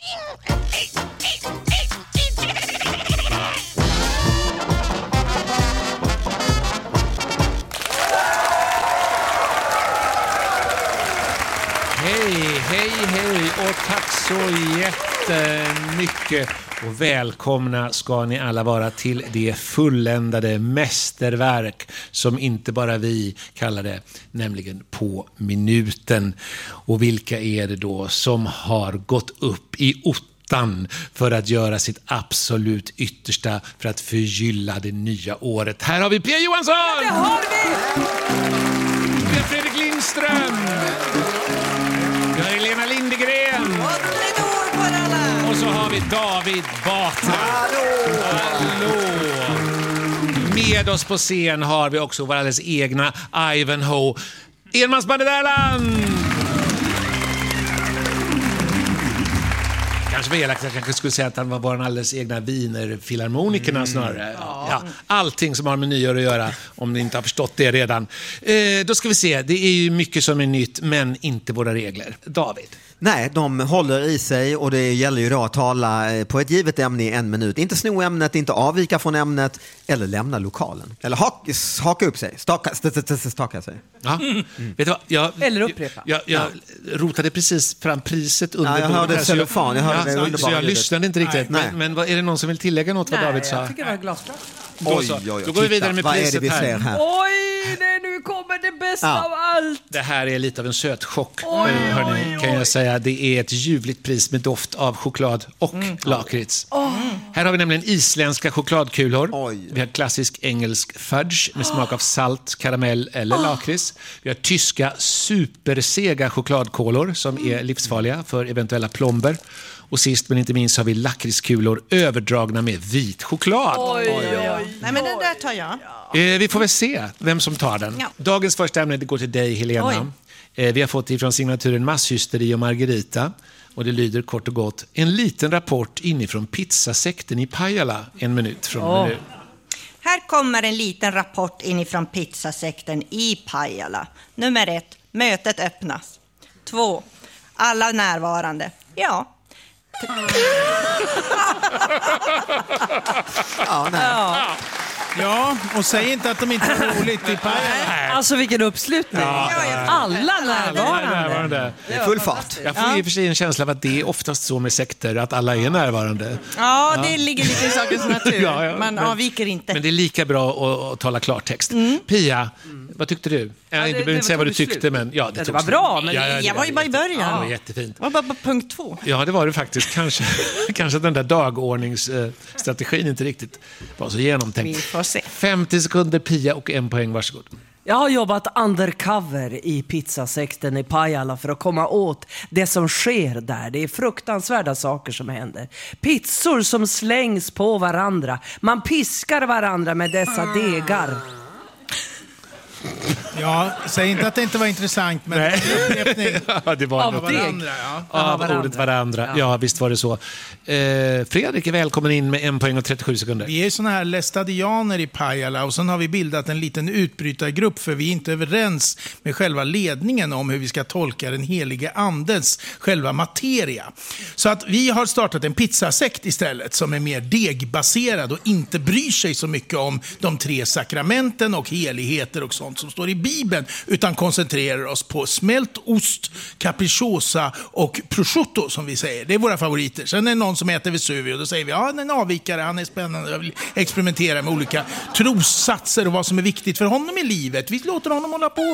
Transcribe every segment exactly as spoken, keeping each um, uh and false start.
Hej, hej, hej och tack så jättemycket och välkomna ska ni alla vara till det fulländade mästerverk som inte bara vi kallar det, nämligen På minuten. Och vilka är det då som har gått upp i ottan för att göra sitt absolut yttersta för att förgylla det nya året? Här har vi Pia Johansson! Ja, det har vi! Vi har Fredrik Lindström! Vi har Helena Lindegren. Och så har vi David Batra. Hallå! Hallå! Med oss på scen har vi också vår alldeles egna Ivanhoe. Enmansbandet Erland! Kanske var elakt, jag kanske skulle säga att han var vår alldeles egna Wiener-filharmonikerna mm. snarare. Ja. Ja. Allting som har med nyår att göra, om ni inte har förstått det redan. Eh, då ska vi se, det är ju mycket som är nytt, men inte våra regler. David? Nej, de håller i sig och det gäller ju då att tala på ett givet ämne i en minut. Inte sno ämnet, inte avvika från ämnet eller lämna lokalen. Eller haka, haka upp sig, staka, staka sig. Ja. Mm. Vet du vad? Jag, eller upprepa. Jag, jag, jag rotade precis fram priset under ja, jag hörde cellofan, jag hörde ja, det underbara. Så jag lyssnade inte riktigt. Nej. Men, men vad, är det någon som vill tillägga något vad Nej, David sa? jag tycker det var glasklart. Då, oj, oj, oj, då går vi vidare med priset vi här. här. Oj, nej, nu kommer det bästa ja. av allt. Det här är lite av en söt chock. Oj, hörni, oj, kan jag säga. Det är ett ljuvligt pris med doft av choklad och mm. lakrits. Oh. Här har vi nämligen isländska chokladkulor. Oj. Vi har klassisk engelsk fudge med smak av salt, karamell eller oh. lakrits. Vi har tyska supersega chokladkolor som är livsfarliga för eventuella plomber. Och sist men inte minst har vi lakritskulor överdragna med vit choklad. Oj, oj, oj. Nej, men den där tar jag. Eh, vi får väl se vem som tar den. Ja. Dagens första ämne det går till dig, Helena. Eh, vi har fått ifrån signaturen Masshysteri och Margarita. Och det lyder kort och gott: en liten rapport inifrån pizzasekten i Pajala. En minut från oh. nu. Här kommer en liten rapport inifrån pizzasekten i Pajala. Nummer ett, mötet öppnas. Två, alla närvarande. Ja. ja, nej. ja. Ja, och säg inte att de inte har roligt i Pajala. Alltså vilken uppslutning. Ja, alla närvarande. Det är full fart. Jag får ja. i och för sig en känsla av att det är oftast så med sekter att alla är närvarande. Ja, det ja. ligger lite i sakens natur. ja, ja, Man men, avviker inte. Men det är lika bra att, att tala klartext. Mm. Pia, mm. vad tyckte du? Ja, du behöver inte säga vad du tyckte, slut. men ja, det, det var bra. Men ja, ja, jag var ju bara i början. Ja, det var jättefint. Det var bara på punkt två. Ja, det var det faktiskt. Kanske, kanske den där dagordningsstrategin inte riktigt var så genomtänkt. Vi får se. femtio sekunder Pia och en poäng, varsågod. Jag har jobbat undercover i pizzasekten i Pajala för att komma åt det som sker där. Det är fruktansvärda saker som händer. Pizzor som slängs på varandra. Man piskar varandra med dessa degar. Ja, säg inte att det inte var intressant, men Nej. ja, det var av varandra. Ja. Av varandra. ordet varandra. Ja. ja, visst var det så. Eh, Fredrik är välkommen in med en poäng och trettiosju sekunder. Vi är såna här lästadianer i Pajala och sen har vi bildat en liten utbrytargrupp för vi är inte överens med själva ledningen om hur vi ska tolka den helige andens själva materia. Så att vi har startat en pizzasekt istället som är mer degbaserad och inte bryr sig så mycket om de tre sakramenten och heligheter och sånt som står i Bibeln, utan koncentrerar oss på smält ost, capricciosa och prosciutto som vi säger. Det är våra favoriter. Sen är det någon som äter Vesuvio och då säger vi, ja, en avvikare, han är spännande, jag vill experimentera med olika trossatser och vad som är viktigt för honom i livet. Vi låter honom hålla på.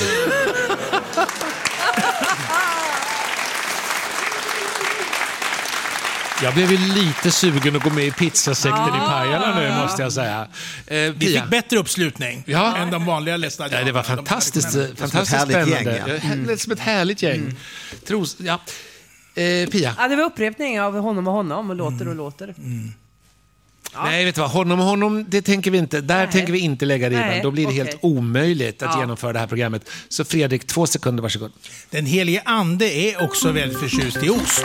Jag blev ju lite sugen att gå med i pizzasekten ah, i Pajala nu, måste jag säga. Eh, Vi fick bättre uppslutning ja. än de vanliga lästadianerna. Ja, det var fantastiskt, de fantastiskt spännande. Gäng, ja. mm. Som ett härligt gäng. Mm. Tros, ja. eh, Pia? Ja, det var upprepning av honom och honom och låter och låter. Mm. Ja. Nej, vet du vad? Honom och honom, det tänker vi inte. Där Nej. tänker vi inte lägga ribban. Då blir det okay. helt omöjligt att ja. genomföra det här programmet. Så Fredrik, två sekunder, varsågod. Den helige ande är också väldigt förtjust i ost.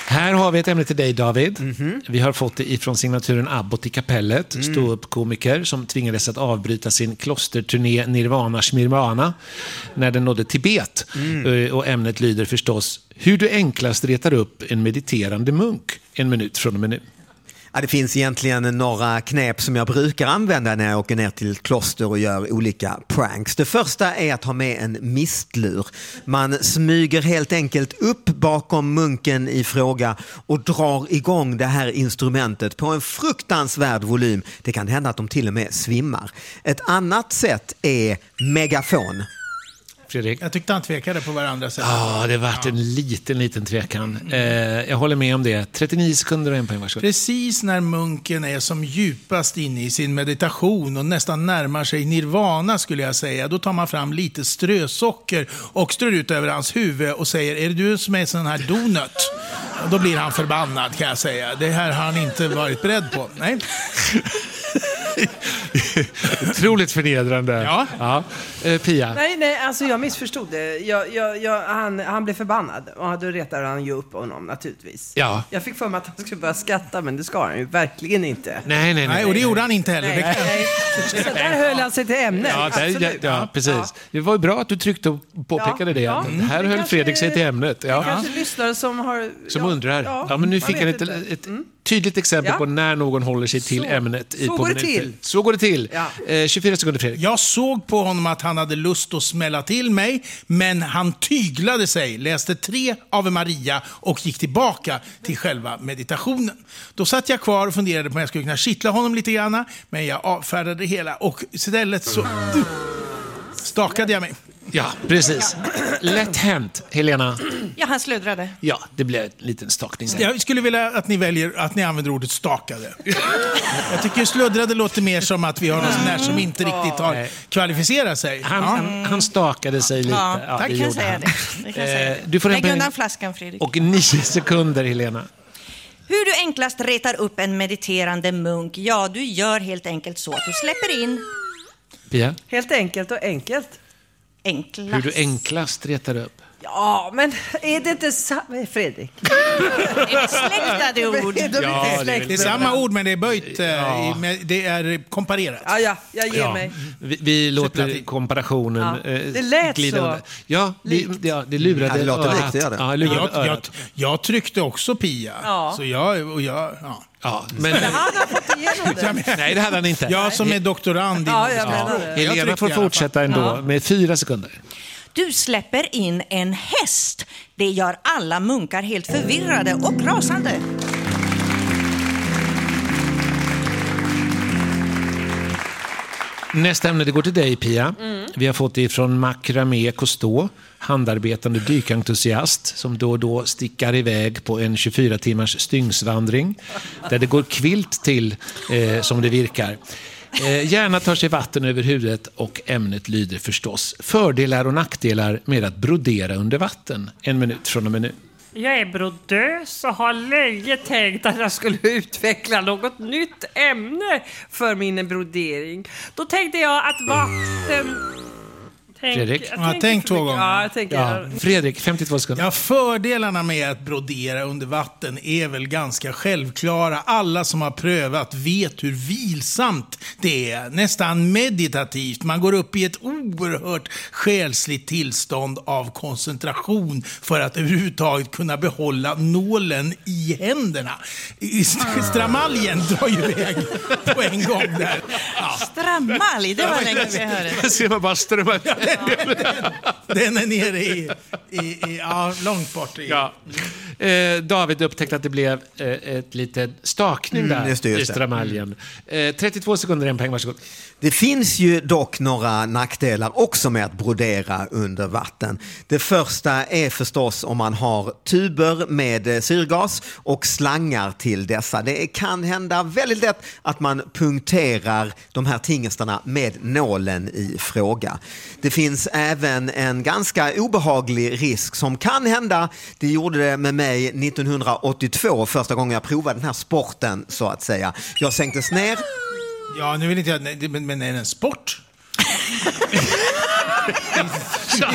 Här har vi ett ämne till dig, David. Mm-hmm. Vi har fått det ifrån signaturen Abbot i kapellet, mm. ståuppkomiker som tvingades att avbryta sin klosterturné Nirvana Smirvana när den nådde Tibet. Mm. Och ämnet lyder förstås: hur du enklast retar upp en mediterande munk. En minut från och med nu. Ja, det finns egentligen några knep som jag brukar använda när jag åker ner till kloster och gör olika pranks. Det första är att ha med en mistlur. Man smyger helt enkelt upp bakom munken i fråga och drar igång det här instrumentet på en fruktansvärd volym. Det kan hända att de till och med svimmar. Ett annat sätt är megafon. Fredrik? Jag tyckte han tvekade på varandra sätt. Ja, det har varit ja. en liten, liten tvekan. Eh, jag håller med om det. trettionio sekunder och en poäng, varsågod. Precis när munken är som djupast inne i sin meditation och nästan närmar sig nirvana, skulle jag säga, då tar man fram lite strösocker och strör ut över hans huvud och säger: är det du som är en sån här donut? Och då blir han förbannad, kan jag säga. Det här har han inte varit beredd på. Nej. Otroligt förnedrande. Ja. Ja. Eh, Pia? Nej, nej, alltså jag missförstod det. Jag, jag, jag, han, han blev förbannad och då retade han ju upp honom, naturligtvis. Ja. Jag fick för mig att han skulle börja skratta, men det ska han ju verkligen inte. Nej, nej, nej. nej och det gjorde han inte heller. Nej, det kan... nej. Så där höll han sig till ämnet. Ja, där, ja, ja, precis. Ja. Det var ju bra att du tryckte och påpekade det. Ja. Mm. Här höll Fredrik sig till ämnet. Ja. Kanske lyssnare som har... Som ja, undrar. Ja, ja, men nu fick han ett, ett ett tydligt exempel ja. på när någon håller sig till så, ämnet. I, så på går det minuter. till. Så går det till. Ja. Eh, tjugofyra sekunder, Fredrik. Jag såg på honom att han hade lust att smälla till mig, men han tyglade sig, läste tre Ave Maria och gick tillbaka till själva meditationen. Då satt jag kvar och funderade på om jag skulle kunna kittla honom lite grann, men jag avfärdade det hela och istället så uh, stakade jag mig. Ja, precis. Lätt hänt, Helena. Ja, han sludrade. Ja, det blev en liten stakning. Jag skulle vilja att ni väljer att ni använder ordet stakade. Jag tycker sluddrade låter mer som att vi har någon sån där som inte riktigt har kvalificerat sig. Han, ja. han, han stakade sig lite. Ja, ja, tack, det kan gjorde säga han. det. det kan säga det. Du får Lägg en undan flaskan, Fredrik. Och nio sekunder, Helena. Hur du enklast retar upp en mediterande munk? Ja, du gör helt enkelt så att du släpper in... Pia? Helt enkelt och enkelt. Enklast. Hur du enklast retar upp. Ja, men är det inte samma... Fredrik? Är det släktade ord? De är Ja, inte det är släkt. Det är samma ord, men det är böjt. Ja. eh, i- Det är komparerat. Ja, ja, jag ger Ja. mig. Vi, vi låter Superlativ. komparationen Ja. eh, Det lät glida så. under. Ja, vi, ja, det lurade Ja, det låter örat. likt, det gör det. Ja, det lurade Jag, jag, örat. jag tryckte också Pia. Ja. Så jag, och jag, ja. Ja, men, Han har fått igenom det. nej, det hade han inte. jag som är doktorand i Ja, nordisk jag menar språk. det. Jag Helena tryckte får i alla fall. fortsätta ändå Ja. med fyra sekunder. Du släpper in en häst. Det gör alla munkar helt förvirrade och rasande. Nästa ämne, det går till dig, Pia. Mm. Vi har fått det från Macramé Cousteau, handarbetande dykentusiast som då och då stickar iväg på en tjugofyra timmars styngsvandring där det går kvilt till, eh, som det virkar. Eh, gärna tar sig vatten över huvudet och ämnet lyder förstås: fördelar och nackdelar med att brodera under vatten. En minut från och med nu. Jag är brodös och har länge tänkt att jag skulle utveckla något nytt ämne för min brodering. Då tänkte jag att vatten... Tänk, Fredrik? jag Ja, tänker tänk för två mycket. gånger. Ja, jag tänker... Ja, Fredrik, femtiotvå sekunder. Ja, fördelarna med att brodera under vatten är väl ganska självklara. Alla som har prövat vet hur vilsamt det är. Nästan meditativt. Man går upp i ett oerhört själsligt tillstånd av koncentration för att överhuvudtaget kunna behålla nålen i händerna. Stramaljen drar ju iväg på en gång där. Ja. Stramalj, det var länge vi hörde. Jag ser man bara strömma. Den är nere i, i, i ja, långt bort i. Ja. Eh, David upptäckte att det blev eh, ett litet stakning Mm, där just det, just i det. stramaljen. Eh, trettiotvå sekunder, en poäng, varsågod. Det finns ju dock några nackdelar också med att brodera under vatten. Det första är förstås om man har tuber med syrgas och slangar till dessa. Det kan hända väldigt lätt att man punkterar de här tingestarna med nålen i fråga. Det finns även en ganska obehaglig risk som kan hända. Det gjorde det med mig nittonhundraåttiotvå, första gången jag provade den här sporten så att säga. Jag sänktes ner. Ja, nu vill inte jag, nej, men, men är det en sport?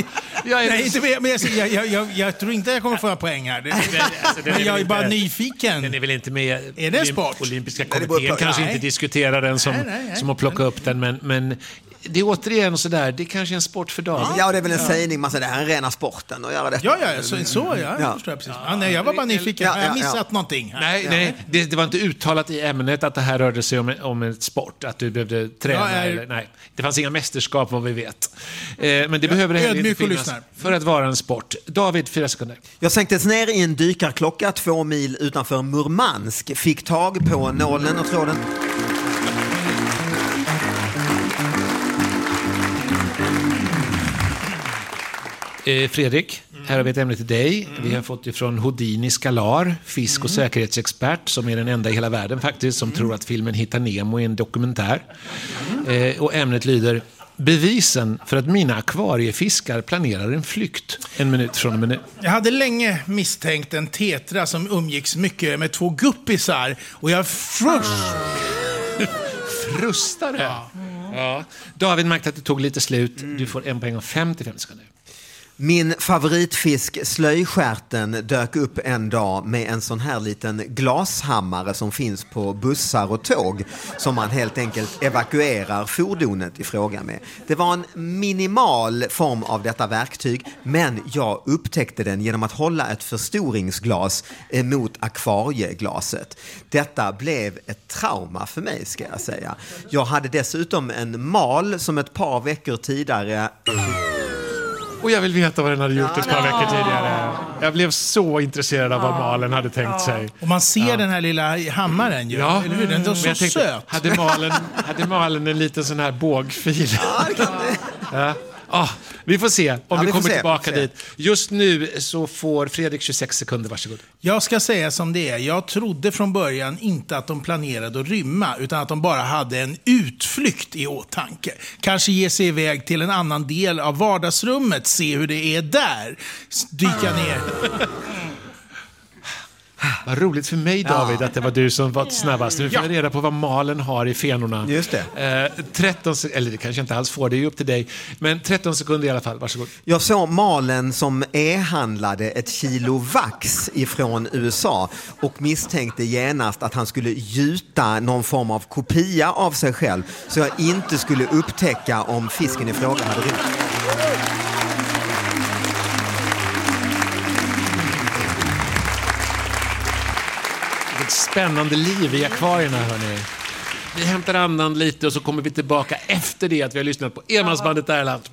Jag, är... Nej, inte med, men jag, jag, jag, jag, jag tror inte jag kommer få en poäng här. Det, alltså, men jag är inte, bara nyfiken. Den är väl inte med. Är det en sport? Olympiska kommittén kanske nej. inte diskuterar den som, nej, nej, nej. som att plocka upp den, men, men det är återigen sådär, det är kanske är en sport för dagen. Ja, det är väl en ja. sägning, man säger det här är en rena sporten att göra detta. Ja, ja, så, så ja, jag ja. förstår precis. Ja, nej, jag var bara nyfiken, ja, ja, ja. jag missat ja. någonting här. Nej, nej det, det var inte uttalat i ämnet att det här rörde sig om, om en sport, att du behövde träna. Ja, är... eller, nej. Det fanns inga mästerskap vad vi vet. Eh, men det ja, behöver heller inte finnas för att vara en sport. David, fyra sekunder. Jag sänktes ner i en dykarklocka två mil utanför Murmansk, fick tag på nålen och tråden. Eh, Fredrik, här har vi ett ämne till dig. Mm. Vi har fått ifrån Houdini Skalar, fisk- och mm. säkerhetsexpert, som är den enda i hela världen faktiskt, som mm. tror att filmen Hitta Nemo är en dokumentär. Mm. Eh, och ämnet lyder: bevisen för att mina akvariefiskar planerar en flykt. En minut från en minut. Jag hade länge misstänkt en tetra som umgicks mycket med två guppisar, och jag frust... frustade. Ja. Ja. David märkte att det tog lite slut. Du får en poäng och femtiofem sekunder. Min favoritfisk slöjskärten dök upp en dag med en sån här liten glashammare som finns på bussar och tåg, som man helt enkelt evakuerar fordonet i fråga med. Det var en minimal form av detta verktyg, men jag upptäckte den genom att hålla ett förstoringsglas mot akvarieglaset. Detta blev ett trauma för mig, ska jag säga. Jag hade dessutom en mal som ett par veckor tidigare... Och jag vill veta vad den hade gjort ett par veckor tidigare. Jag blev så intresserad av vad Malen hade tänkt sig. Och man ser ja. den här lilla hammaren ju. Ja. Eller hur? Den är så tänkte, söt. Hade Malen, hade Malen en liten sån här bågfil? Ja, det kan det. Ja. Ah, vi får se om ja, vi, vi kommer se, tillbaka dit. Just nu så får Fredrik tjugosex sekunder, varsågod. Jag ska säga som det är. Jag trodde från början inte att de planerade att rymma, utan att de bara hade en utflykt i åtanke. Kanske ge sig iväg till en annan del av vardagsrummet, se hur det är där. Dyka ner. Vad roligt för mig, David, ja. att det var du som var snabbast. Nu får jag ja. reda på vad Malen har i fenorna. Just det. Eh, tretton sek- eller det kanske inte alls får, det är ju upp till dig. Men tretton sekunder i alla fall, varsågod. Jag såg Malen som e-handlade ett kilo vax ifrån U S A och misstänkte genast att han skulle gjuta någon form av kopia av sig själv, så jag inte skulle upptäcka om fisken i fråga hade rymt. Spännande liv i akvarierna, hörni. Vi hämtar andan lite och så kommer vi tillbaka efter det att vi har lyssnat på Enmansbandet Erland.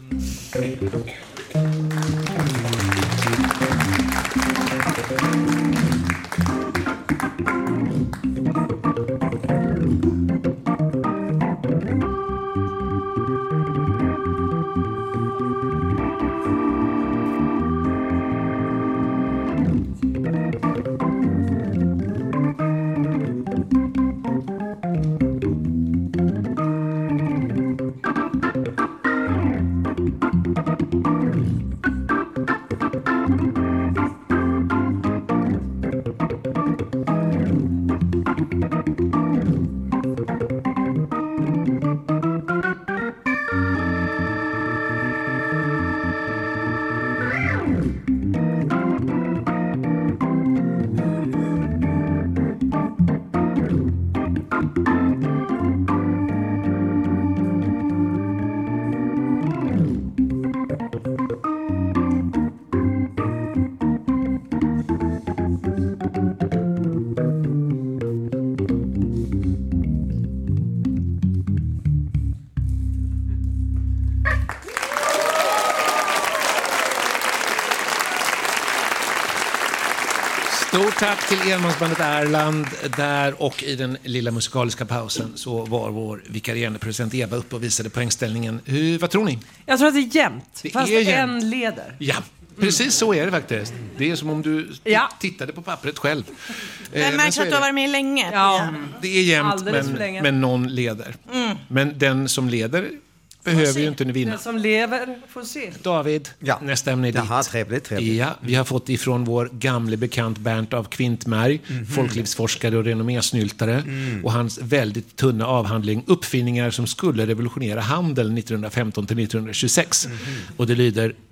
Stort tack till Enmansbandet Erland. Där och i den lilla musikaliska pausen så var vår vikarierande producent Eva uppe och visade poängställningen. Hur, vad tror ni? Jag tror att det är jämnt, det fast är en jämnt. leder. Ja, precis så är det faktiskt. Det är som om du ja. tittade på pappret själv. Jag märker att du har varit med länge. Ja. Mm. Det är jämnt, men, men någon leder. Mm. Men den som leder behöver ju inte vinna. Den som lever får se. David, ja. nästa ämne är ditt. Jaha, trevligt, trevligt. Ja, vi har fått ifrån vår gamle bekant Bernt av Kvintmärg, mm-hmm. folklivsforskare och renommésnyltare, mm. och hans väldigt tunna avhandling Uppfinningar som skulle revolutionera handeln nittonhundrafemton till nittonhundratjugosex. Mm-hmm. Och det lyder: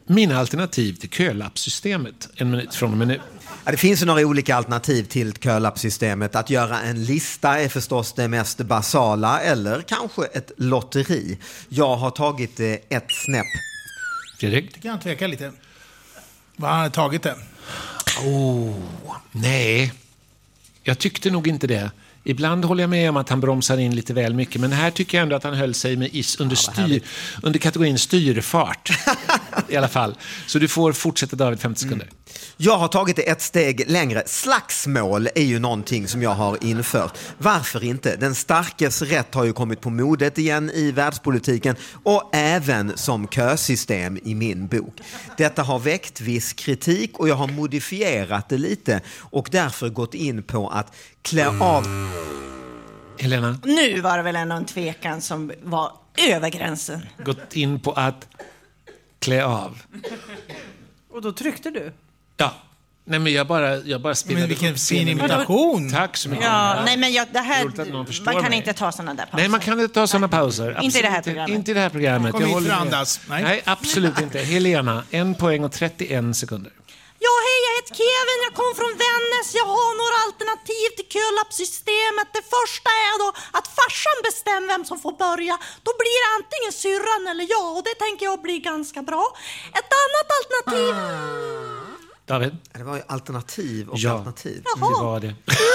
Mina alternativ till kölappsystemet. En minut från och med nu. Ja, det finns ju några olika alternativ till kölappsystemet. Att göra en lista är förstås det mest basala, eller kanske ett lotteri. Jag har tagit eh, ett snäpp. Fredrik? Det kan jag tveka lite. Vad har han tagit det? Oh, nej. Jag tyckte nog inte det. Ibland håller jag med om att han bromsar in lite väl mycket, men här tycker jag ändå att han höll sig med is under, styr, under kategorin styrfart. I alla fall. Så du får fortsätta, David, femtio sekunder. Mm. Jag har tagit det ett steg längre. Slagsmål är ju någonting som jag har infört. Varför inte? Den starkes rätt har ju kommit på modet igen i världspolitiken och även som kösystem i min bok. Detta har väckt viss kritik och jag har modifierat det lite och därför gått in på att klä av... Helena? Nu var det väl ändå en tvekan som var över gränsen. Gått in på att klä av. Och då tryckte du? Ja. Nej, men jag bara, jag bara spelade. Men vilken fin imitation. Tack så mycket. Ja, nej men jag, det här, man kan mig. inte ta sådana där pauser. Nej, man kan inte ta sådana pauser. Absolut Inte i det här programmet. Inte i det här programmet. Kom jag hit för med. andas. Nej. Nej, absolut inte. Helena, en poäng och trettioen sekunder. Ja, hej, jag heter Kevin, jag kom från Vännäs. Jag har några alternativ till kölappsystemet. Det första är då att farsan bestämmer vem som får börja. Då blir det antingen syrran eller jag, och det tänker jag blir ganska bra. Ett annat alternativ... David? Det var ju alternativ och ja, alternativ. Jaha. Det var det.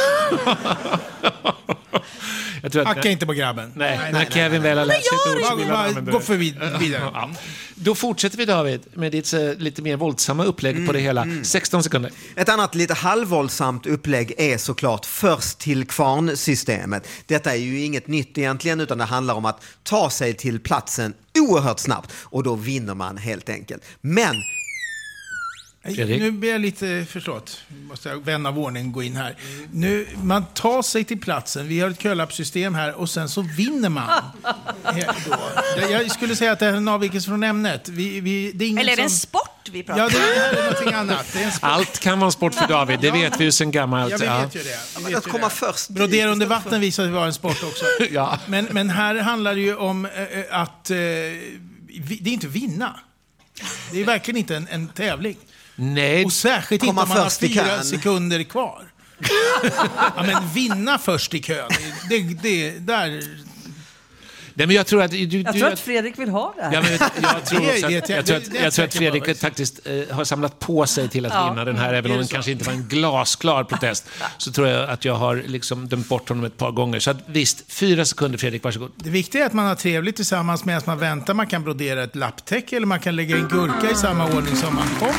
Jag tror att Hacka inte på grabben. Nej, nej, när nej, Kevin nej, väl har lärt sig ett ord. Gå, gå för vid, vidare. Ja. Då fortsätter vi, David, med ditt uh, lite mer våldsamma upplägg mm, på det hela. Mm. sexton sekunder. Ett annat lite halvvåldsamt upplägg är såklart först till kvarn-systemet. Detta är ju inget nytt egentligen, utan det handlar om att ta sig till platsen oerhört snabbt. Och då vinner man helt enkelt. Men... Fredrik? Nu blir jag lite, förstått, måste jag vän av ordning gå in här. Nu, man tar sig till platsen, vi har ett kölappsystem här och sen så vinner man. Då. Jag skulle säga att det är en avvikelse från ämnet. Vi, vi, det är Eller är det en som... sport vi pratar om? Ja, det är, är någonting annat. Det är en sport. Allt kan vara en sport för David, det vet vi ju sen gammalt. Ja, vi vet ju det. Vi vet att komma det. Först. Brodera under vatten visar sig vara en sport också. Ja. men, men här handlar det ju om äh, att äh, vi, det är inte vinna. Det är verkligen inte en, en tävling. Nej. Och särskilt inte om man har fyra sekunder kvar. Ja, men vinna först i kön. Det, det, där... Nej, men jag tror att du, du, jag tror att Fredrik vill ha det här. Ja, men jag tror också att, jag tror att, jag tror att Fredrik faktiskt eh, har samlat på sig till att ja. vinna den här, även om den kanske inte var en glasklar protest. Så tror jag att jag har liksom dömt bort honom ett par gånger. Så att, visst, fyra sekunder, Fredrik, varsågod. Det viktiga är att man har trevligt tillsammans medan man väntar. Man kan brodera ett lapptäcke eller man kan lägga en gurka i samma ordning som man kom.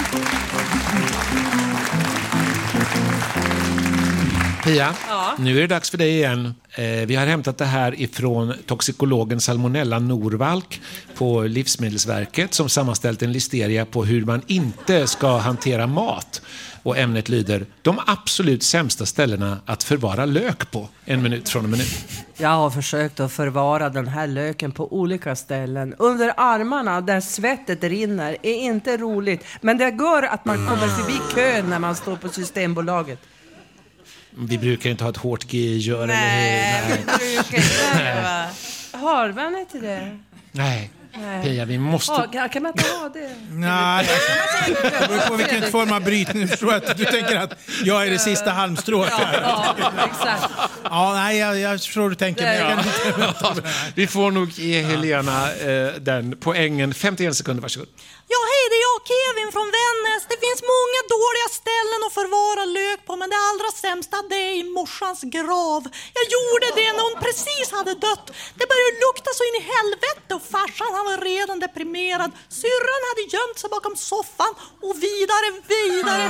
Pia, ja. nu är det dags för dig igen. Eh, vi har hämtat det här ifrån toxikologen Salmonella Norvalk på Livsmedelsverket som sammanställt en listeria på hur man inte ska hantera mat. Och ämnet lyder: de absolut sämsta ställena att förvara lök på. En minut från och med nu. Jag har försökt att förvara den här löken på olika ställen. Under armarna där svettet rinner är inte roligt. Men det går att man kommer förbi kön när man står på Systembolaget. Vi brukar inte ha ett hårt G-gör, eller hur? Nej, vi brukar inte. Har man inte det? Nej. Nej. Pia, vi måste... Ja, kan man inte ha det? Nej, det beror på vilken form av brytning. Du, du tänker att jag är det sista halmstrået. Ja, ja, exakt. Ja, nej, jag, jag tror du tänker. Men jag kan inte... ja, vi får nog ge Helena eh, den poängen. femtioen sekunder, varsågod. Ja, hej, det är jag, Kevin från Vännäs. Det finns många dåliga ställen att förvara lök på, men det allra sämsta det är i morsans grav. Jag gjorde det när hon precis hade dött. Det började lukta så in i helvete och farsan han var redan deprimerad. Syrran hade gömt sig bakom soffan och vidare, vidare.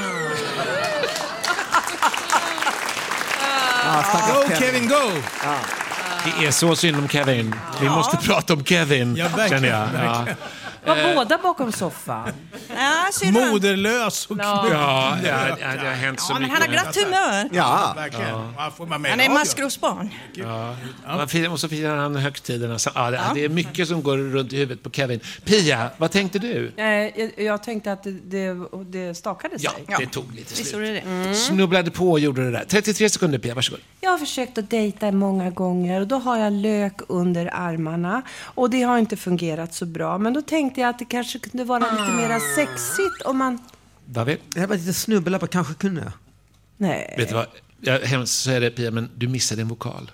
Ah, go Kevin, go! Ah. Det är så synd om Kevin. Vi måste prata om Kevin, ja, verkligen, känner jag. Ja. Var båda bakom soffan? Ja, syrran? Moderlös och Ja. Ja, ja, ja, det har hänt så Ja, men mycket. han har glatt humör. Ja, verkligen. Ja. Får man med Han är radio? maskrosbarn. Ja. Man firar, och så firar han högtiderna. Så, ja, det, det är mycket som går runt i huvudet på Kevin. Pia, vad tänkte du? Eh, jag, jag tänkte att det, det, det stakade sig. Ja, det tog lite Visst slut. gjorde det. Mm. Snubblade på och gjorde det där. trettiotre sekunder, Pia, varsågod. Jag har försökt att dejta många gånger och då har jag lök under armarna och det har inte fungerat så bra. Men då tänkte jag att det kanske kunde vara lite mer sexigt om man... David? Jag var lite snubbel på kanske kunde. Nej. Vet du vad? Jag hemskt säger det, Pia, men du missade en vokal.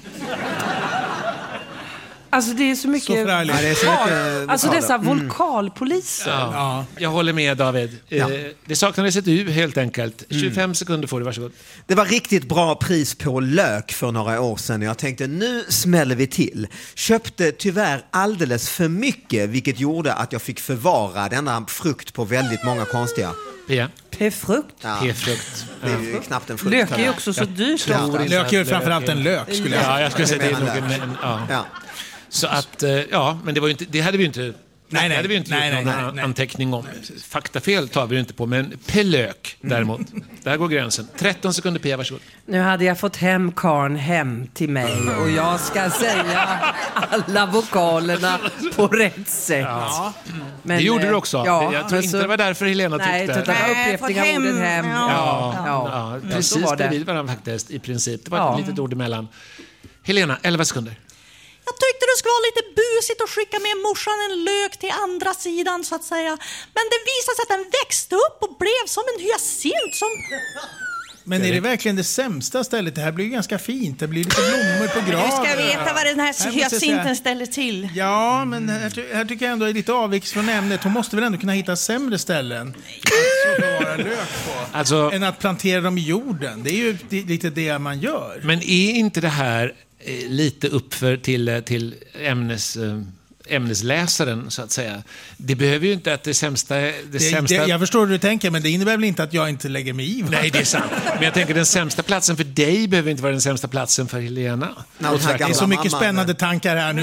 Alltså det är så mycket... Så förargligt. Ja, det är så mycket alltså vokaler. dessa vokalpoliser. Ja. Jag håller med, David. Ja. Eh, Det saknades ett U, helt enkelt. tjugofem sekunder får du, varsågod. Det var riktigt bra pris på lök för några år sedan. Jag tänkte nu smäller vi till. Köpte tyvärr alldeles för mycket, vilket gjorde att jag fick förvara denna frukt på väldigt många konstiga. Pia? P-frukt. Ja, P-frukt. det är ju knappt en frukt. Lök är ju också så dyrt. tror ofta. inte- Lök är ju framförallt en lök skulle jag säga. Ja, jag skulle säga det är Jag nog menar en, en, ja. Ja. Så att, eh, ja, men det var ju inte, det hade vi ju inte, Nej, det nej. hade vi ju inte Nej, gjort nej, någon nej, nej. anteckning om. Faktafel tar vi ju inte på, men pelök däremot, där går gränsen. tretton sekunder, Pia, varsågod. Nu hade jag fått hem karn hem till mig och jag ska säga alla vokalerna på rätt sätt. Men, Det gjorde eh, du också. Ja, jag tror men inte så- det var därför Helena Nej, tyckte. utan Nej, upprepning fått av orden hem, hem. ja. Ja, Ja. ja, så precis var det. bredvid varandra faktiskt, i princip. Det var Ja. ett litet ord emellan. Helena, elva sekunder. Jag tyckte det skulle vara lite busigt att skicka med morsan en lök till andra sidan så att säga. Men det visade sig att den växte upp och blev som en hyacint som... Men är det verkligen det sämsta stället? Det här blir ju ganska fint. Det blir lite blommor på graven. Du ska veta vad den här måste jag säga. hyacinten ställer till. Ja, men här, ty- här tycker jag ändå är lite avvikelse från ämnet. Hon måste väl ändå kunna hitta sämre ställen att förvara lök på. Alltså, Än att plantera dem i jorden. Det är ju det, lite det man gör. men är inte det här eh, lite uppför till, eh, till ämnes... Eh, ämnesläsaren, så att säga. Det behöver ju inte att det sämsta... Det Det, sämsta... det, jag förstår hur du tänker, men det innebär väl inte att jag inte lägger mig i? Va? Nej, det är sant. Men jag tänker den sämsta platsen för dig behöver inte vara den sämsta platsen för Helena. Nej, Och den här tvärtom. Det är så gamla mycket mamman. spännande tankar här nu.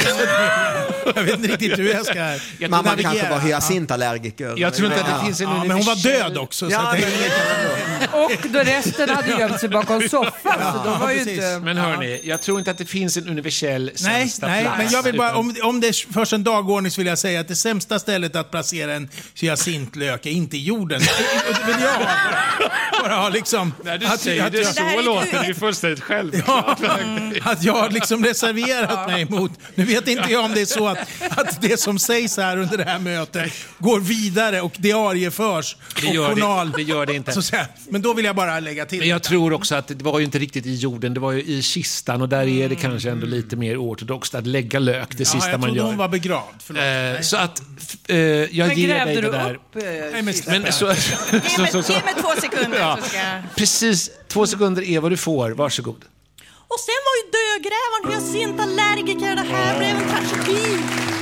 Jag vet inte riktigt hur jag ska Mamman navigera. kanske var hyacintallergiker. Jag tror inte att det Ja. finns en Ja, men hon var universell- död också. Så Ja, att men det, det kan ändå. Och då resten hade gömt sig bakom soffan, så de var ju precis. inte... Men hörni, jag tror inte att det finns en universell nej, sämsta nej, plats. men jag vill bara, utan- om, om det förs en dagordning så vill jag säga att det sämsta stället att placera en hyacintlök är inte i jorden. Det vill jag bara ha liksom... När du att- säger att det jag- Det här så är låter det ju- ju fullständigt självklart. Ja, att jag har liksom reserverat mig mot... Nu vet inte jag om det är så att, att det som sägs här under det här mötet går vidare och diarieförs Det och gör det- journal. det gör det inte. Så att säga. Men då vill jag bara lägga till. Men jag tror också att det var ju inte riktigt i jorden, det var ju i kistan och där är det kanske ändå lite mer ortodoxt att lägga lök det ja, sista jag man trodde gör. hon var begravd. Förlåt. Eh, så att f- eh, jag Men ger dig grävde det du där. upp? eh, Nej, men Men så, Ge så, mig, så, så. ge mig två sekunder Ja. så ska jag... Precis, två sekunder är vad du får, varsågod. Och sen var ju dödgrävaren hyacintallergiker. Det här blev en tragedi.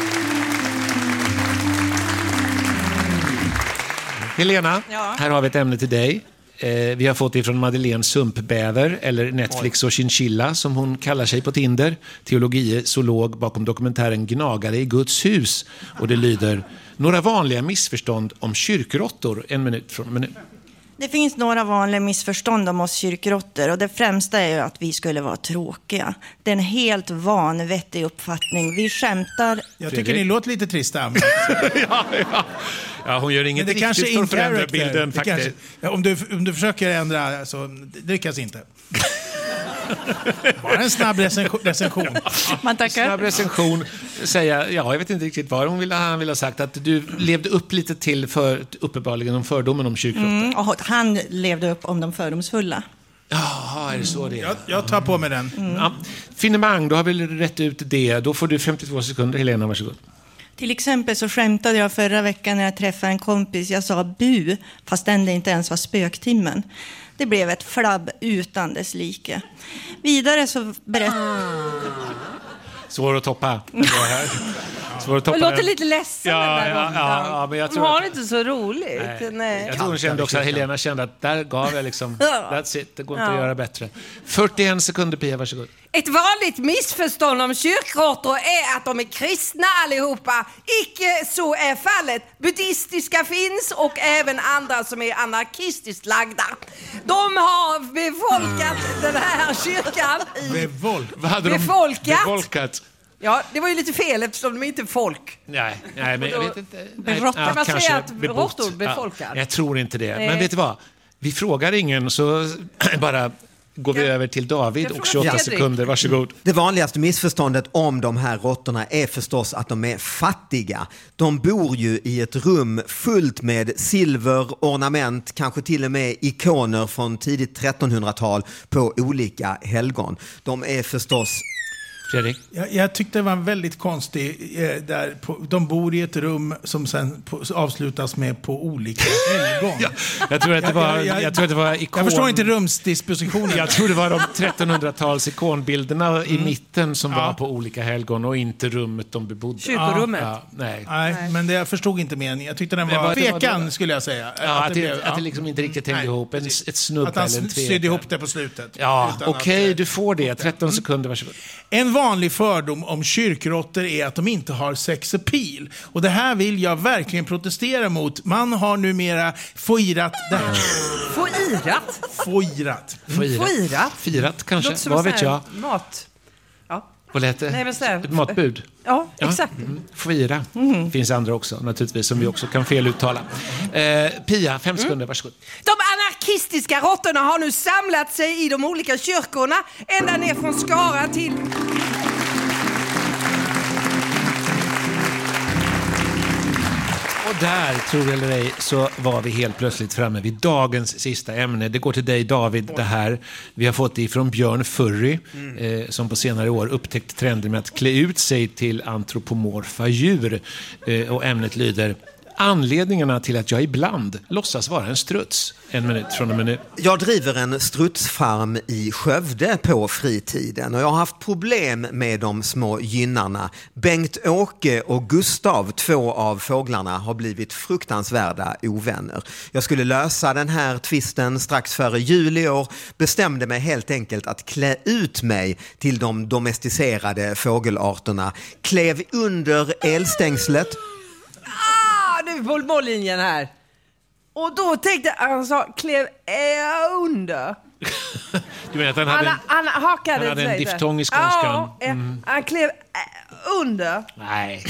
Helena, Ja. här har vi ett ämne till dig. Eh, vi har fått det från Madeleine Sumpbäver, eller Netflix och Chinchilla som hon kallar sig på Tinder. Teologie, zoolog bakom dokumentären Gnagare i Guds hus. Och det lyder, några vanliga missförstånd om kyrkråttor, en minut från minut. Det finns några vanliga missförstånd om oss kyrkråttor och det främsta är ju att vi skulle vara tråkiga. Det är en helt vanvettig uppfattning. Vi skämtar. Jag tycker ni låter lite trista. ja, ja. ja, hon gör inget Men det kanske riktigt är för in att förändra character. bilden Det faktiskt. kanske, ja, om, du, om du försöker ändra så det lyckas inte. Bara en snabb recension. recension. Man tackar. Snabb recension, säga, ja, jag vet inte riktigt vad hon ville, han ville ha sagt, att du levde upp lite till för, uppenbarligen om fördomen om kyrkråttor. Mm, och han levde upp om de fördomsfulla. Jaha, är det så det är? Jag, jag tar på mig den. Ja. Finemang, då har vi rätt ut det. Då får du femtiotvå sekunder, Helena, varsågod. Till exempel så skämtade jag förra veckan när jag träffade en kompis. Jag sa bu, fast den det inte ens var spöktimmen. Det blev ett flabb utan dess like. Vidare så berättade... Svår att toppa. Det var här. Svår att toppa Det låter den. lite ledsen Ja, den där ja, råttan. ja, ja, men jag tror De har att- inte så roligt. Nej. Nej. Jag tror hon kände också att Helena kände att där gav jag liksom, that's it, det går inte att göra bättre. fyrtioen sekunder, Pia, varsågod. Ett vanligt missförstånd om kyrkråttor är att de är kristna allihopa. Icke så är fallet. Buddhistiska finns och även andra som är anarkistiskt lagda. De har befolkat den här kyrkan i... Bevolk. Vad hade Befolkat. de befolkat? Ja, det var ju lite fel eftersom de inte är folk. Nej, nej, men jag vet inte. Nej, Råttor, ja, man säger kanske att bebott. råttor befolkar. Ja, jag tror inte det. Nej. Men vet du vad? Vi frågar ingen så bara går vi Kan- över till David Jag och frågar tjugoåtta Fredrik. sekunder. Varsågod. Det vanligaste missförståndet om de här råttorna är förstås att de är fattiga. De bor ju i ett rum fullt med silver, ornament, kanske till och med ikoner från tidigt trettonhundratal på olika helgon. De är förstås... Fredrik? Jag, jag tyckte det var en väldigt konstig, eh, där på, de bor i ett rum som sen på, avslutas med på olika helgon. Ja, jag tror att det var, Jag- jag- jag tror att det var ikon... Jag förstår inte rumsdispositionen. Jag tror det var de trettonhundratals ikonbilderna i mitten som var på olika helgon och inte rummet de bebodde. Kyrkorummet. Ja, nej. Nej, men det, jag förstod inte meningen. Jag tyckte den Det var, var- det var- tvekan, det var- skulle jag säga. Ja, att, det, blev- att det liksom inte riktigt hängde Nej, ihop. En, precis. ett snubb Att han eller en tvekan. sydde ihop det på slutet. Ja, utan okej, att, eh, du får det. tretton sekunder, varsågod. En vanlig fördom om kyrkråttor är att de inte har sex appeal. Och det här vill jag verkligen protestera mot. Man har numera firat det här. Få irat. Firat. Firat. Firat. Firat kanske, Låter som vad en vet sån jag. här Mat. Ja, Vad lät det? Nej, men så här- Ett matbud? ja Ja. exakt. Mm. Fira. Finns andra också naturligtvis som vi också kan feluttala. Eh, Pia, fem sekunder, varsågod. De anarkistiska råttorna har nu samlat sig i de olika kyrkorna ända ner från Skara till... Och där, tror det eller ej, så var vi helt plötsligt framme vid dagens sista ämne. Det går till dig, David, det här. Vi har fått det ifrån Björn Furry, eh, som på senare år upptäckt trenden med att klä ut sig till antropomorfa djur. Eh, och ämnet lyder: anledningarna till att jag ibland låtsas vara en struts. En minut från och med nu. Jag driver en strutsfarm i Skövde på fritiden och jag har haft problem med de små gynnarna. Bengt-Åke och Gustav, två av fåglarna, har blivit fruktansvärda ovänner. Jag skulle lösa den här tvisten strax före jul i år, bestämde mig helt enkelt att klä ut mig till de domesticerade fågelarterna. Klev under elstängslet. Ah, nu är vi på mållinjen här. Och då tänkte han sa, klev äh, under. Du menar att han Han, hade en... han hakade han hade en sig där. diftong i skånskan. Ja, eh, han klev äh, under. Nej.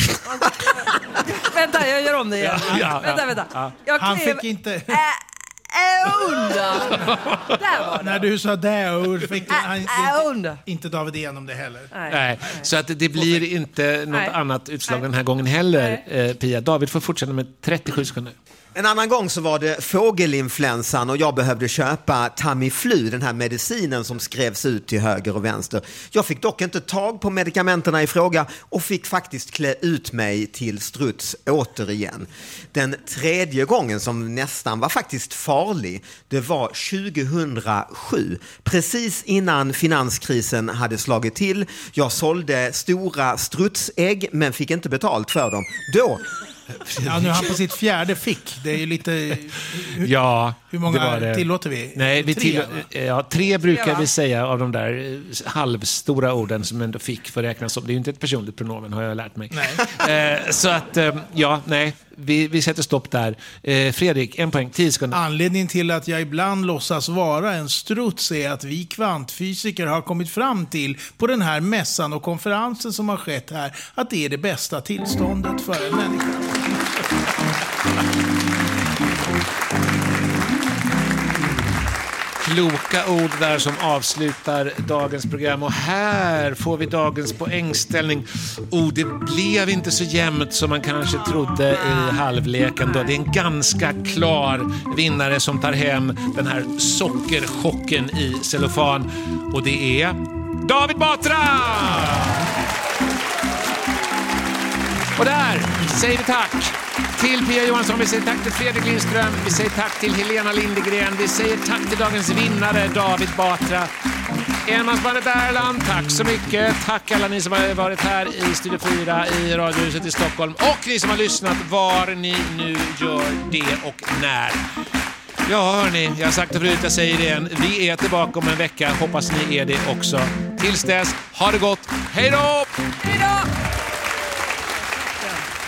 Vänta, jag gör om det igen. Ja, ja, vänta, ja. vänta. Ja. Jag Han klev fick inte... Äh, äh, under. Där var det. När du sa det och fick han Äh, inte, under. inte David igenom det heller. Nej. Nej, så att det blir inte något Nej. annat utslag Nej. den här gången heller, eh, Pia. David får fortsätta med trettiosju sekunder. En annan gång så var det fågelinfluensan och jag behövde köpa Tamiflu, den här medicinen som skrevs ut till höger och vänster. Jag fick dock inte tag på medikamenterna i fråga och fick faktiskt klä ut mig till struts återigen. Den tredje gången, som nästan var faktiskt farlig, det var tjugohundrasju. Precis innan finanskrisen hade slagit till. Jag sålde stora strutsägg men fick inte betalt för dem. Då... Ja, nu är han på sitt fjärde fick. Det är ju lite... Hur, Ja, hur många det var det. tillåter vi? Nej, vi Tre, till, va? ja, tre brukar Tre, va? vi säga av de där eh, halvstora orden som ändå fick för räknas som. Det är ju inte ett personligt pronomen, har jag lärt mig. Eh, så att, eh, ja, nej, vi, vi sätter stopp där. Eh, Fredrik, en poäng, tio sekunder. Anledningen till att jag ibland låtsas vara en struts är att vi kvantfysiker har kommit fram till på den här mässan och konferensen som har skett här att det är det bästa tillståndet för en människa. Kloka ord där som avslutar dagens program. Och här får vi dagens poängställning. Oh, det blev inte så jämnt som man kanske trodde i halvleken då. Det är en ganska klar vinnare som tar hem den här sockerchocken i cellofan. Och det är David Batra! Och där säger vi tack till Pia Johansson, vi säger tack till Fredrik Lindström, vi säger tack till Helena Lindegren, vi säger tack till dagens vinnare David Batra. Enmansbandet Erland, tack så mycket. Tack alla ni som har varit här i Studio fyra i Radiohuset i Stockholm. Och ni som har lyssnat var ni nu gör det och när. Ja hörni, jag har sagt det förut, jag säger det igen. Vi är tillbaka om en vecka, hoppas ni är det också. Tills dess, ha det gott, hej då! Hej då!